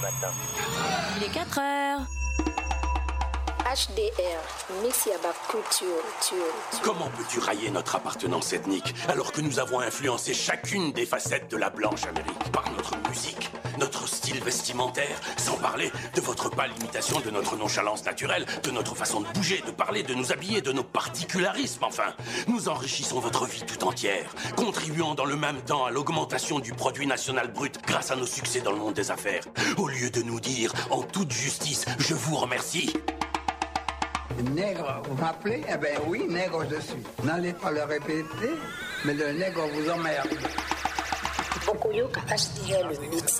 matin. Il est 4 heures. HDR, Mix Yaba Culture. Comment peux-tu railler notre appartenance ethnique alors que nous avons influencé chacune des facettes de la blanche Amérique par notre musique, notre style vestimentaire, sans parler de votre pâle imitation de notre nonchalance naturelle, de notre façon de bouger, de parler, de nous habiller, de nos particularismes, enfin. Nous enrichissons votre vie tout entière, contribuant dans le même temps à l'augmentation du produit national brut grâce à nos succès dans le monde des affaires. Au lieu de nous dire, en toute justice, je vous remercie. Nègre, vous m'appelez? Eh ben oui, nègre je suis. N'allez pas le répéter, mais le nègre vous emmerde. Bokoyoka HDR, le mix.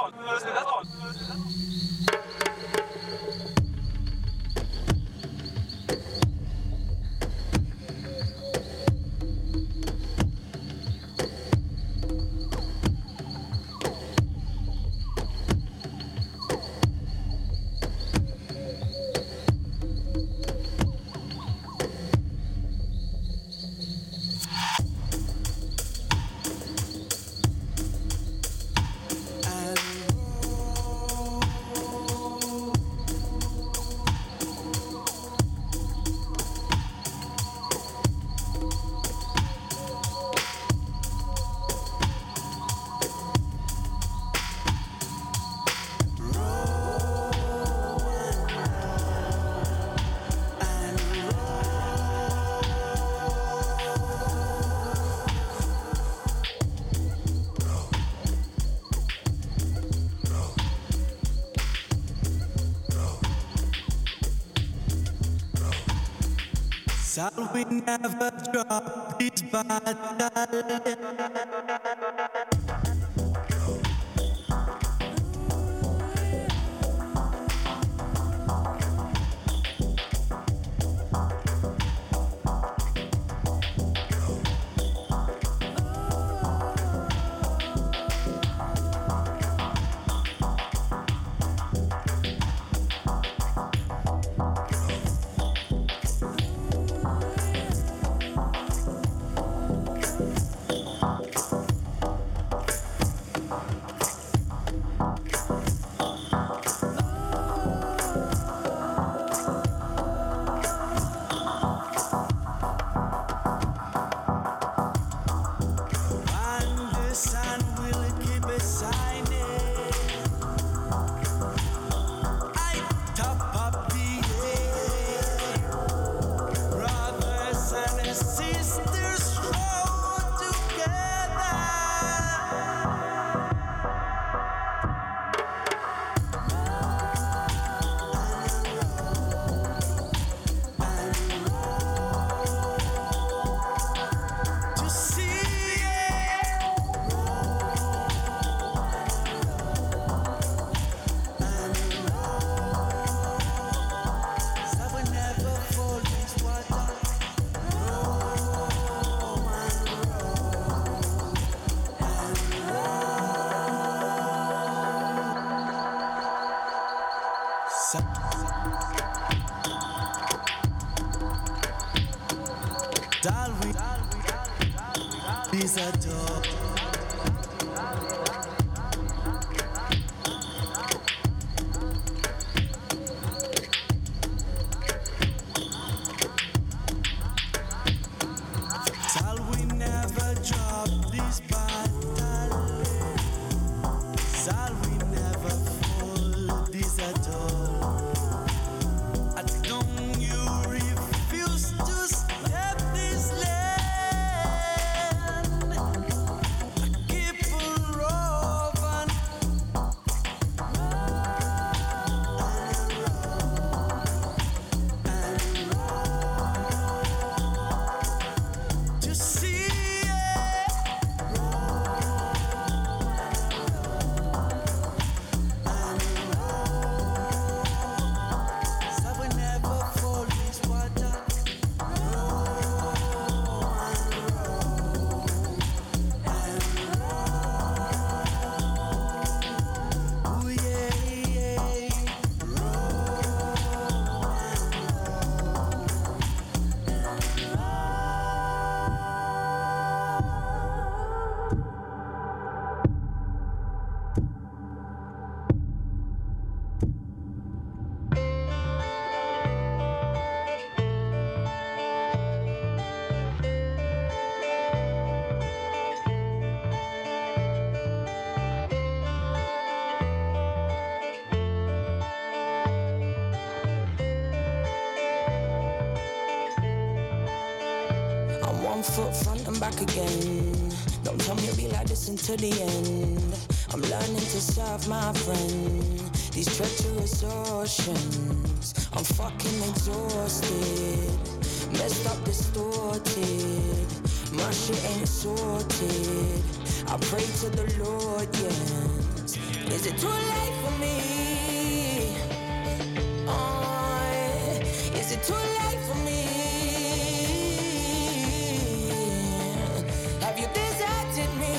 Shall we never drop this battle? 1 foot front and back again. Don't tell me it'll be like this until the end. I'm learning to serve my friend. These treacherous oceans, I'm fucking exhausted. Messed up, distorted. My shit ain't sorted. I pray to the Lord, yes. Is it too late for me? Is it too late for me? Have you deserted me?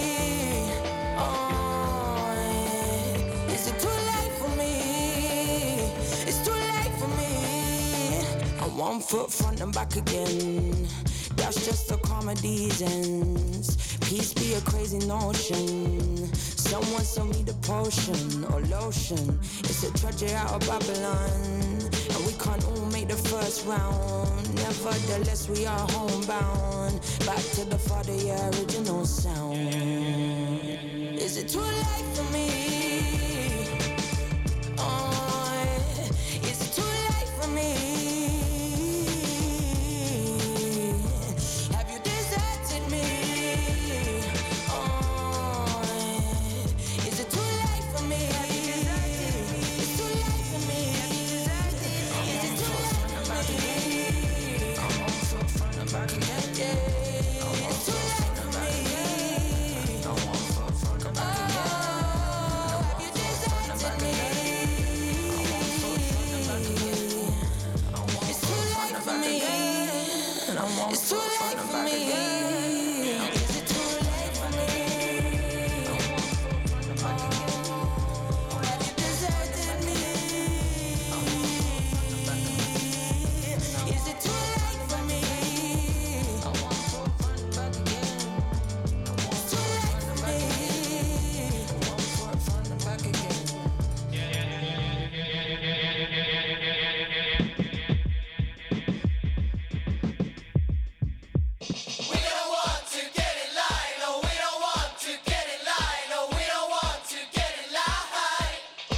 Is it too late for me? It's too late for me. I'm 1 foot front and back again. That's just the comedy's ends. Peace be a crazy notion. Someone sell me the potion or lotion. It's a tragedy out of Babylon. And we can't all make the first round. Nevertheless, we are homebound. Back to the Father, yeah, original sound. Is it too late for me? Is it too late for me? Have you deserted me? Is it too late for me? It's too late for me. Is it too late for me? I'm on foot front and back again, yeah. It's too late for me. I'm on foot front and back again. Have you deserted me? It's too late for me. It's too late for me. Is it too late for me? Have you deserted me? Is it too late for me? It's too late for me. Back again. We don't want to get in line, no, we don't want to get in line, no, we don't want to get in line.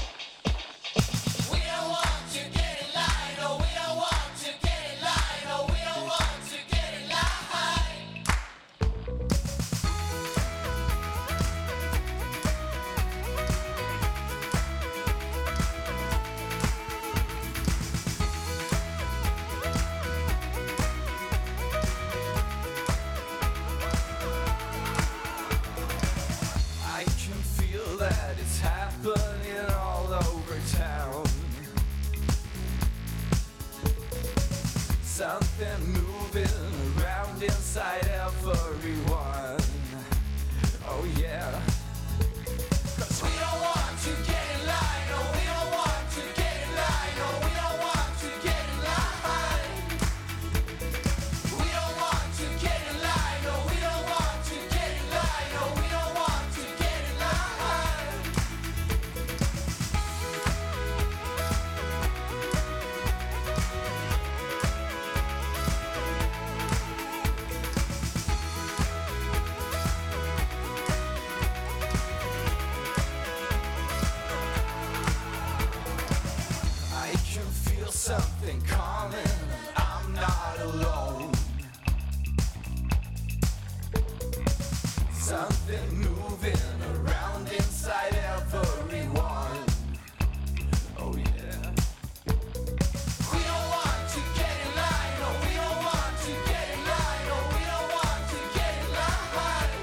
We don't want to get in line, no, we don't want to get in line, no, we don't want to get in line. I can feel that it's happening all over town. Something moving around inside everyone. Oh yeah. 'Cause we don't want to get in line, no, we don't want to get in line, no, we don't want to get in line. We don't want to get in line, no, we don't want to get in line, no, we don't want to get in line. I can feel something coming. I'm not alone. Something moving around inside everyone. Oh yeah. We don't want to get in line, no, we don't want to get in line, no, we don't want to get in line.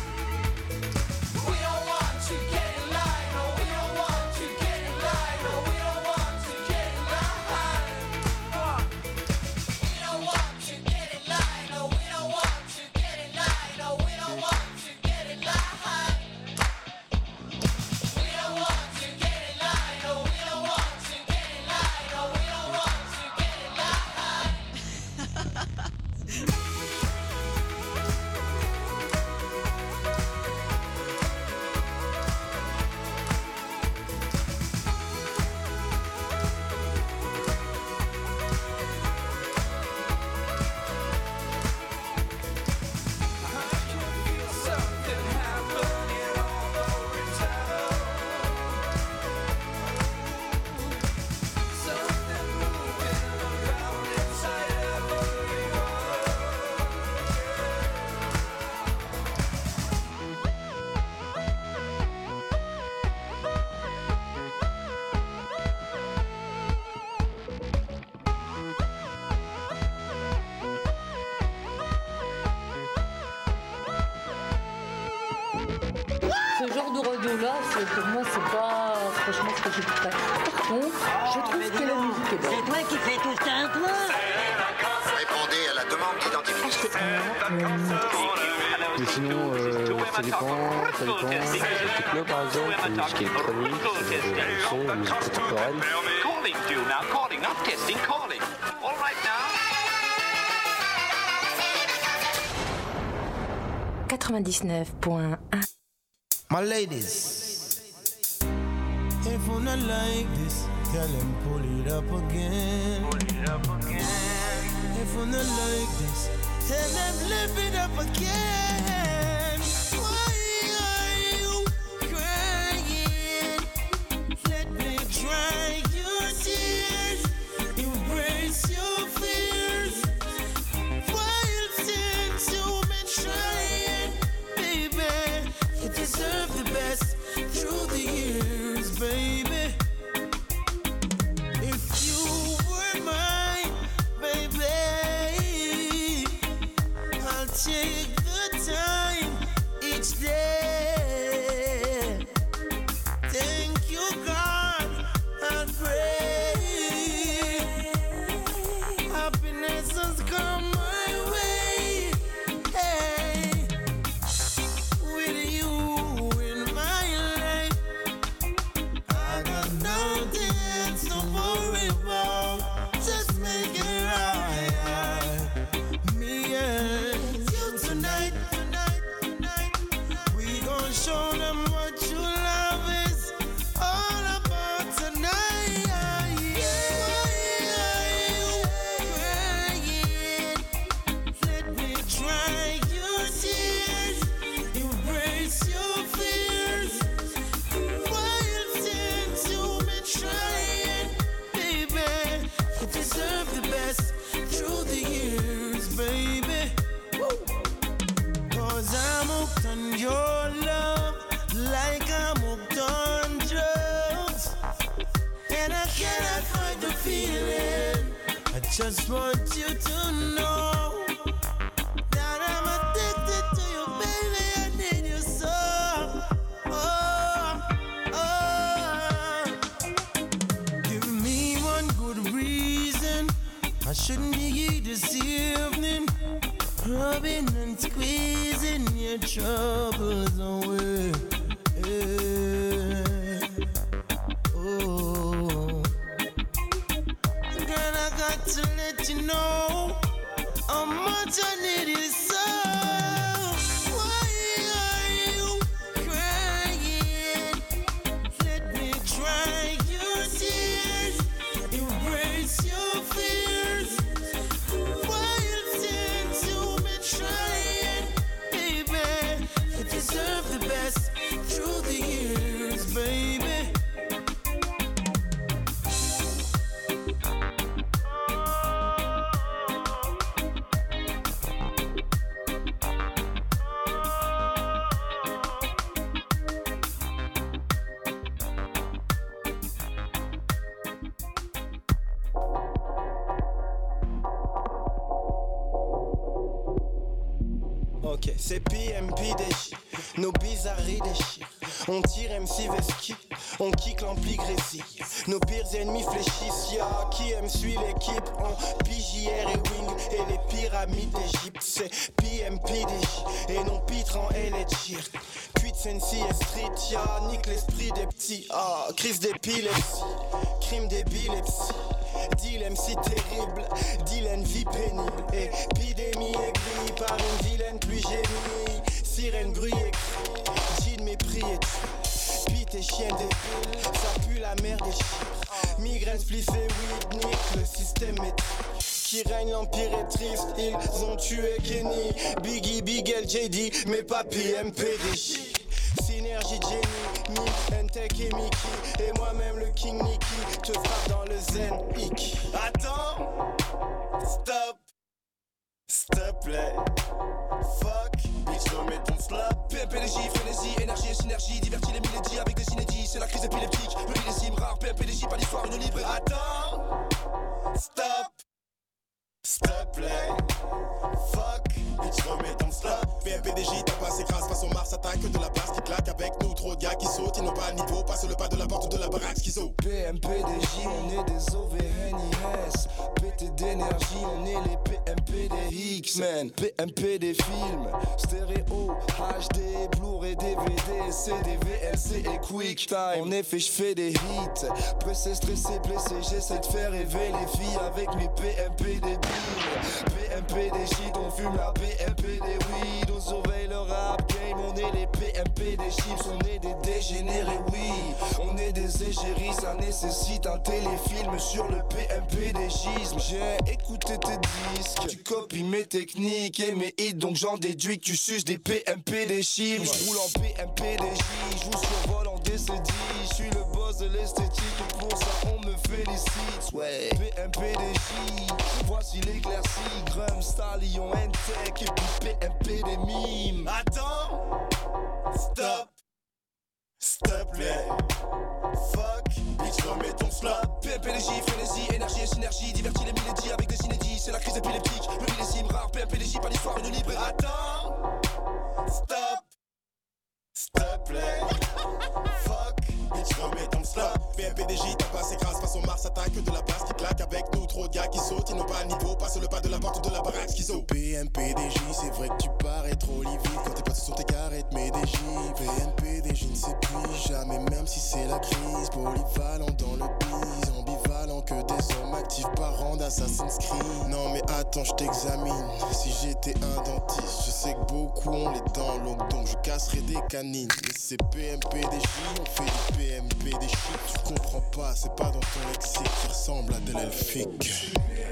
We don't want to get in line, no, we don't want to get in line, no, we don't want to get in line. We don't want to get in line, no, we don't want to get in line, no, we don't want to get in line. de radio-là, pour moi, c'est pas franchement ce que j'écouterais. Par contre, je trouve que la musique est bonne. C'est toi qui fais tout ça, toi? Répondez à la demande d'identification. Mais sinon, ça dépend. Techno par exemple, la musique électronique, le son, la musique contemporaine. Calling you now, calling, not testing, calling. All right now. 99.1. My ladies, if you not like this, tell them pull it up again. If you not like this, tell them lift it up again. Why are you crying? Let me dry your tears, embrace your fears. While since you've been trying, baby, you deserve the best through the years, baby. If you were mine, baby, I'll take the time each day. Thank you, God, I'll pray. Happiness has come my way. Hey, with you in my life, I got nothing else to worry about. Just make it right. Me and you tonight. We gon' show them what you love is all about tonight. Why are you crying? Let me dry your tears, embrace your fears. While since you've been trying, baby, you deserve the best through the years, baby. Cause I'm hooked on your love, like I'm hooked on drugs. And I cannot fight the feeling. I just want you to know that I'm addicted to you, baby. I need you so. Give me one good reason I shouldn't be here this evening, rubbing and squeezing your troubles away. Oh, girl, I got to let you know how much I need you so. Why are you crying? Let me dry your tears, embrace your fears. While since you've been trying, baby, you deserve the best through the years, baby. Ok, c'est PMPDJ, nos bizarreries déchirent. On tire MC Veski, on kick l'ampli Grécy. Nos pires ennemis fléchissent, y'a qui aime suit l'équipe. On PJR et Wing et les pyramides d'Égypte. C'est PMPDJ et non pitre en LHR. Cuite Sensi et Street, y'a nique l'esprit des petits. Ah, crise d'épilepsie, crime d'épilepsie. Deal MC terrible, Dylan vie pénible. Épidémie aigrie par une vilaine pluie gémie. Sirène bruit écrit, jean mépris et tu. Pite et chien débile, ça pue la merde des chiffres. Migraine, spliff et weed, nique le système est qui règne, l'empire est triste. Ils ont tué Kenny, Biggie, Big L, JD, mais pas PMPDJ. Synergie, Jenny, Mick, N-Tech et Mickey. Et moi-même le King Nicky, te frappe dans le zen, hic. Attends, stop, stop play. Fuck, bitch, remets ton slap. PMPDJ, frénésie, énergie et synergie. Divertis les millésies avec des inédits. C'est la crise épileptique, le millésime rare. PMPDJ, pas d'histoire, une libre. Attends, stop, stop play. Fuck, bitch, remets ton slap. PMPDJ, ta passe écrase, façon Mars attaque de la base qui claque avec nous. Trop de gars qui sautent, ils n'ont pas le niveau, passe le pas de la porte de la baraque schizo. PMPDJ, on est des OVNIS. Pété d'énergie, on est les PMP des X-Men. PMP des films, stéréo, HD, Blu-ray, DVD, CD, VLC et QuickTime. En effet, je fais des hits, pressé, stressé, blessé. J'essaie de faire rêver les filles avec mes PMP des billes. PMP des shit, on fume la PMP des weed. On surveille le rap game, on est les PMP des chips. On est des dégénérés, oui. On est des égéries, ça nécessite un téléfilm sur le PMP des gismes. J'ai écouté tes disques, tu copies mes techniques et mes hits, donc j'en déduis que tu suces des PMP des chips. J'roule en PMP des J, j'joue sur vol en DCD. J'suis le boss de l'esthétique et pour ça on me félicite. Ouais, PMP des J, voici l'éclaircie. Grum, Stallion, N-Tech et puis PMP des mimes. Attends, stop, stop, play. Fuck, bitch, remets ton slap. PMPDJ, frénésie, énergie et synergie. Divertis les millésies avec des inédits. C'est la crise épileptique, le millésime rare. PMPDJ, pas l'histoire, une libre. Attends, stop, stop, play. Fuck, bitch, remets ton slap. PMPDJ, ta passe écrase, façon Mars attaque de la base qui claque avec nous. Trop de gars qui sautent, ils n'ont pas le niveau, passe le pas de la porte de la baraque schizo. PMPDJ, c'est vrai que tu parais trop livide quand tes potes sont tes carrettes, mais des J. PMPDJ ne s'épuise jamais, même si c'est la crise. Polyvalent dans le biz, ambivalent que des hommes actifs, parents d'Assassin's Creed. Non mais attends, je t'examine. Si j'étais un dentiste, je sais que beaucoup ont les dents longues, donc je casserais des canines. Mais c'est PMPDJ, on fait du PMPDJ. Tu comprends pas, c'est pas dans ton lexique qui ressemble à de l'elfique.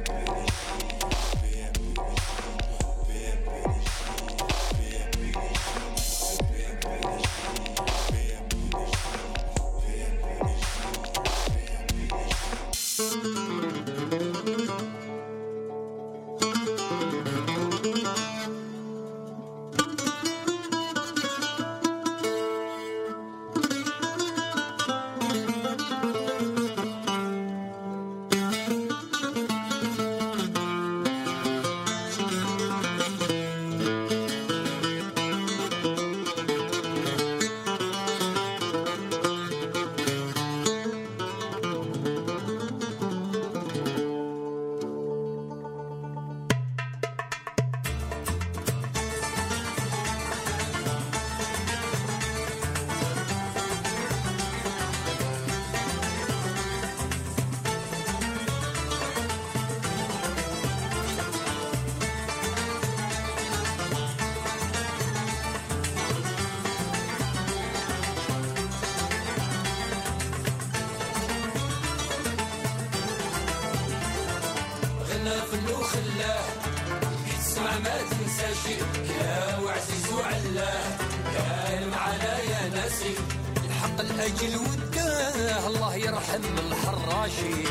الأجل وده الله يرحم الحراشي.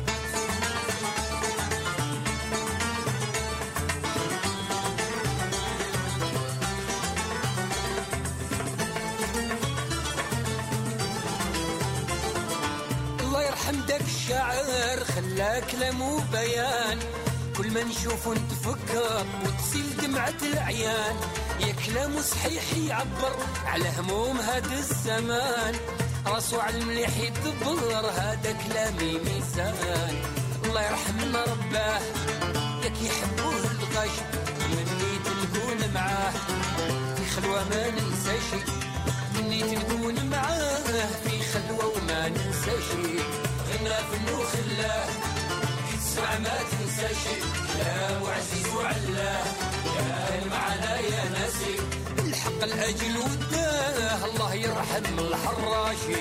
الله يرحم داك الشاعر خلى كلامه بيان، كل ما نشوفه نتفكر وتصيل دمعة العيان. يا كلامه صحيح يعبر على هموم هذا الزمان، راسو على المليح يدبر هذا كلامي ميزان. الله يرحمنا رباه ياك يحبوه الغش، منيت نكون معاه في خلوة ما ننساشي، منيت نكون معاه في خلوة وما ننساشي. غنى فنو خلاه يتسمع ما تنساشي، كلام عزيز وعلاه كان معنا يا ناسي. الحق الأجل وداه الله يرحم الحراشي.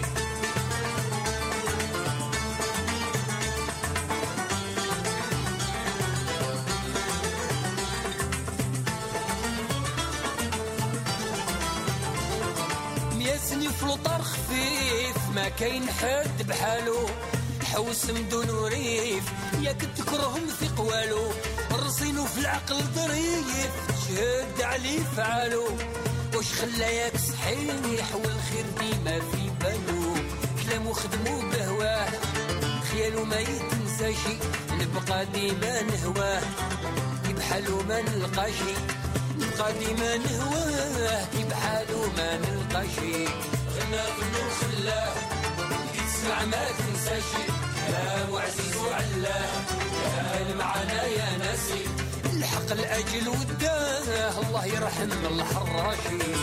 مياسني في لوطار خفيف ما كاين حد بحالو، حوس مدون وريف ياك تكرهم في قوالو، رصينو في العقل ظريف تشهد عليه فعالو. واش خلى ياك صحيح والخير ديما في بالو، كلامو خدمو بهواه خيالو ما يتنساشي، نبقى ديما نهواه بحالو ما نلقاشي. نبقى ديما نهواه كي بحالو ما نلقى شي غنى فنو خلاه كي تسمع ما تنساشي كلام عزيز وعلاه كان معنا يا ناسي الحق الأجل وداه الله يرحم الحراشي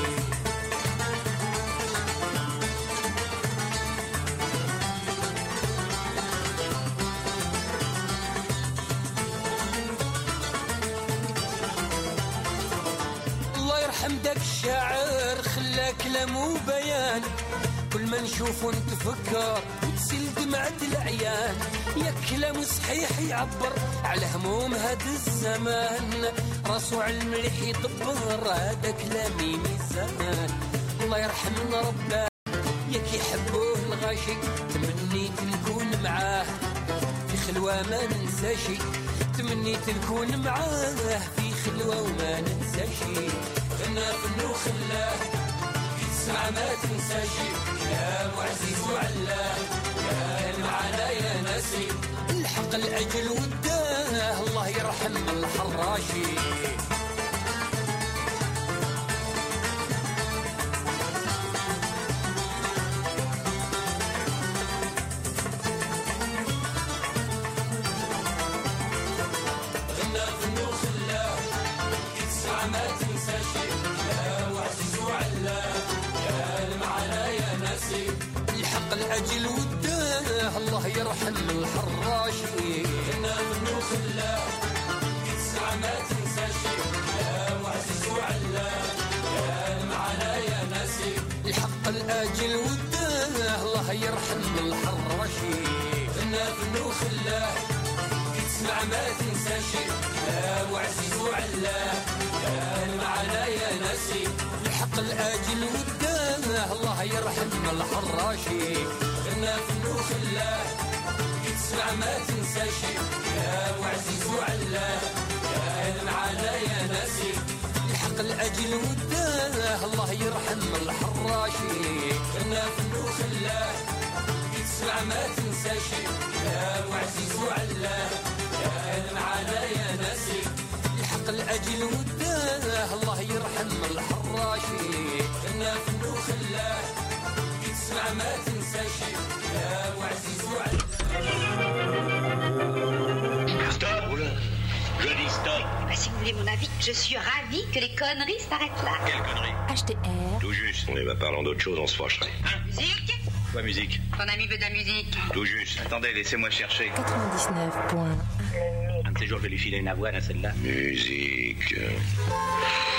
حمدك الشاعر خلى كلامه بيان كل ما نشوف ونتفكر وتسيل دمعة العيان يا كلامه صحيح يعبر على هموم هاد الزمان راسو على المليح يدبر هذا كلامي ميزان الله يرحمنا رباه ياك يحبوه الغاشي تمنيت نكون معاه في خلوة ما ننساشي تمنيت نكون معاه في خلوة وما ننساشي غنى فنو خلاه تسمع ما تنساشي كلام عزيز وعلاه كان معنا يا ناسي الحق الأجل وداه الله يرحم الحراشي غنى فنو خلاه تسمع ما تنساشي كلام عزيز وعلاه كان معنا يا ناسي الحق الأجل وداه الله يرحم الحراشي غنى فنو خلاه تسمع ما تنساشي كلام عزيز وعلاه كان معنا يا ناسي الحق الأجل وداه الله يرحم الحراشي غنى فنو خلاه تسمع ما تنساشي كلام عزيز وعلاه كان معنا يا ناسي الحق الآجل وداه الله يرحم الحراشي غنى فنو خلاه تسمع ما تنساشي كلام عزيز وعلاه كان معنا يا ناسي الحق الأجل وداه الله يرحم الحراشي غنى فنو خلاه تسمع ما تنساشي كلام عزيز وعلاه كان معنا يا ناسي الحق الأجل وداه الله يرحم الحراشي غنى فنو خلاه تسمع ما تنساشي كلام عزيز وعلاه Stop. Je dis stop. Si vous voulez mon avis, je suis ravie que les conneries s'arrêtent là. Quelle connerie? HTR. Tout juste. On va parlant d'autre chose, on se fâcherait. Musique? Quoi musique? Ton ami veut de la musique. Tout juste. Attendez, laissez-moi chercher. 99.1. Un de ces jours, je vais lui filer une avoine à celle-là. Musique.